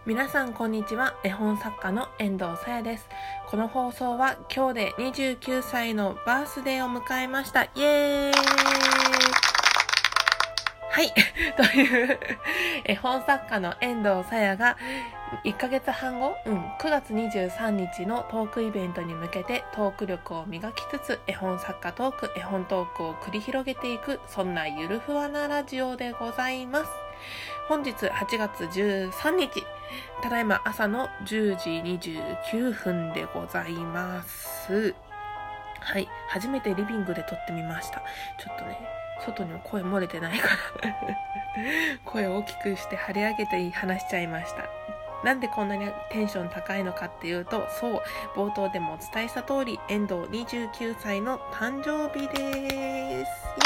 皆さんこんにちは。絵本作家の遠藤さやです。この放送は今日で29歳のバースデーを迎えました。イエーイ。はいという絵本作家の遠藤さやが1ヶ月半後、9月23日のトークイベントに向けてトーク力を磨きつつ絵本作家トーク、絵本トークを繰り広げていく、そんなゆるふわなラジオでございます。本日8月13日、ただいま朝の10時29分でございます。はい、初めてリビングで撮ってみました。ちょっとね、外にも声漏れてないから声を大きくして張り上げて話しちゃいました。なんでこんなにテンション高いのかっていうと、そう、冒頭でもお伝えした通り、遠藤29歳の誕生日です。イエーイ。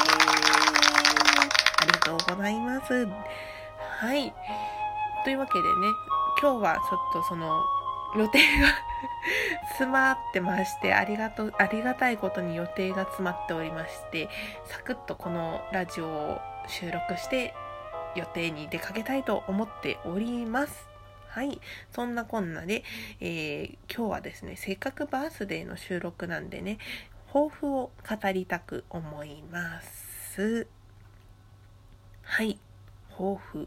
ありがとうございます。はい。というわけでね、今日はちょっとその予定が詰まってまして、ありがたいことに予定が詰まっておりまして、サクッとこのラジオを収録して予定に出かけたいと思っております。はい。そんなこんなで、今日はですね、せっかくバースデーの収録なんでね、抱負を語りたく思います。はい。抱負。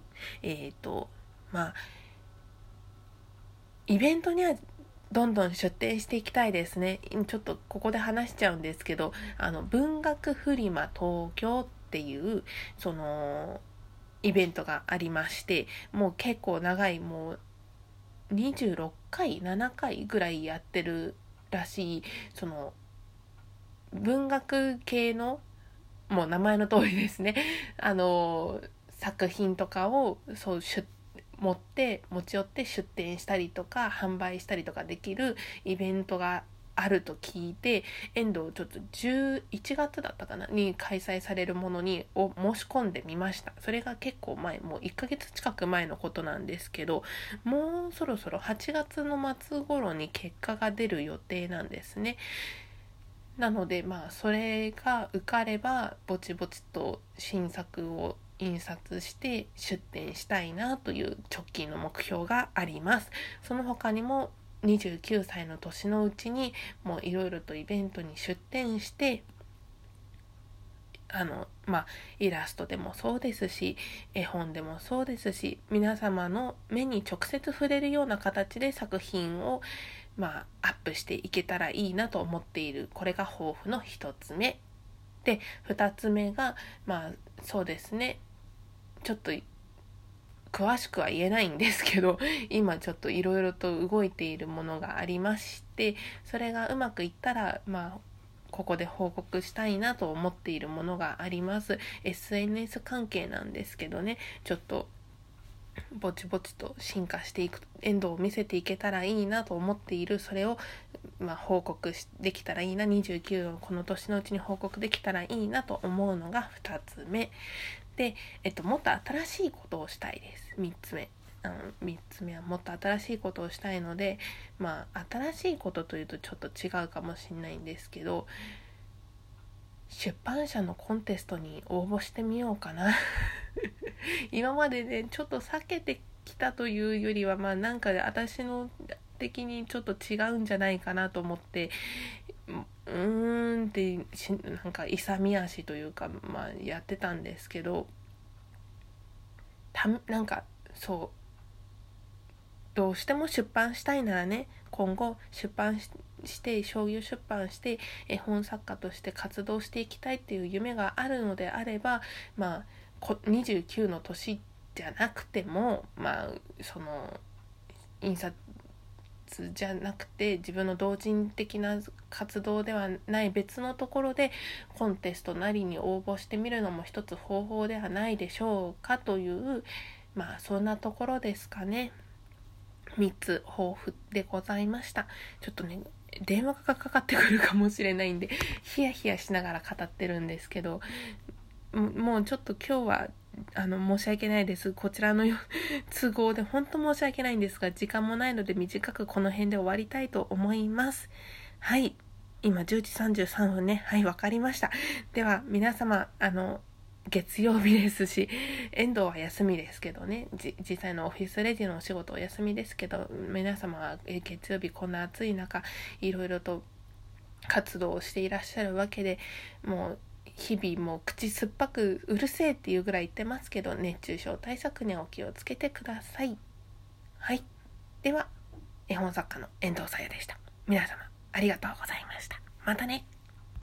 イベントにはどんどん出店していきたいですね。ちょっとここで話しちゃうんですけど、文学フリマ東京っていうそのイベントがありまして、もう結構長い、もう26回7回ぐらいやってるらしい、その文学系の、もう名前の通りですね、作品とかをそう持ち寄って出店したりとか販売したりとかできるイベントがあると聞いて、遠藤ちょっと11月だったかなに開催されるものを申し込んでみました。それが結構前、もう1ヶ月近く前のことなんですけど、もうそろそろ8月の末頃に結果が出る予定なんですね。なのでそれが受かればぼちぼちと新作を印刷して出展したいなという直近の目標があります。その他にも29歳の年のうちにもういろいろとイベントに出展して、イラストでもそうですし、絵本でもそうですし、皆様の目に直接触れるような形で作品をアップしていけたらいいなと思っている。これが抱負の一つ目で、二つ目がそうですね、ちょっと詳しくは言えないんですけど、今ちょっといろいろと動いているものがありまして、それがうまくいったらここで報告したいなと思っているものがあります。 SNS 関係なんですけどね、ちょっとぼちぼちと進化していくエンドを見せていけたらいいなと思っている。それを報告できたらいいな、29のこの年のうちに報告できたらいいなと思うのが2つ目で、もっと新しいことをしたいです。3つ目はもっと新しいことをしたいので、新しいことというとちょっと違うかもしれないんですけど、出版社のコンテストに応募してみようかな今までねちょっと避けてきたというよりはなんか私の的にちょっと違うんじゃないかなと思って、ってなんか勇み足というかやってたんですけど、なんかそうどうしても出版したいならね、今後商業出版して絵本作家として活動していきたいっていう夢があるのであれば、29の年じゃなくてもその印刷じゃなくて自分の同人的な活動ではない別のところでコンテストなりに応募してみるのも一つ方法ではないでしょうかという、そんなところですかね。3つ抱負でございました。ちょっとね、電話がかかってくるかもしれないんでヒヤヒヤしながら語ってるんですけど、もうちょっと今日は申し訳ないです。こちらの都合で本当申し訳ないんですが、時間もないので短くこの辺で終わりたいと思います。はい、今10時33分ね。はい、わかりました。では皆様月曜日ですし、遠藤は休みですけどね、実際のオフィスレジのお仕事お休みですけど、皆様は月曜日こんな暑い中いろいろと活動をしていらっしゃるわけで、もう日々もう口酸っぱくうるせえっていうぐらい言ってますけど、熱中症対策にはお気をつけてください。はい、では絵本作家の遠藤さやでした。皆様ありがとうございました。またね。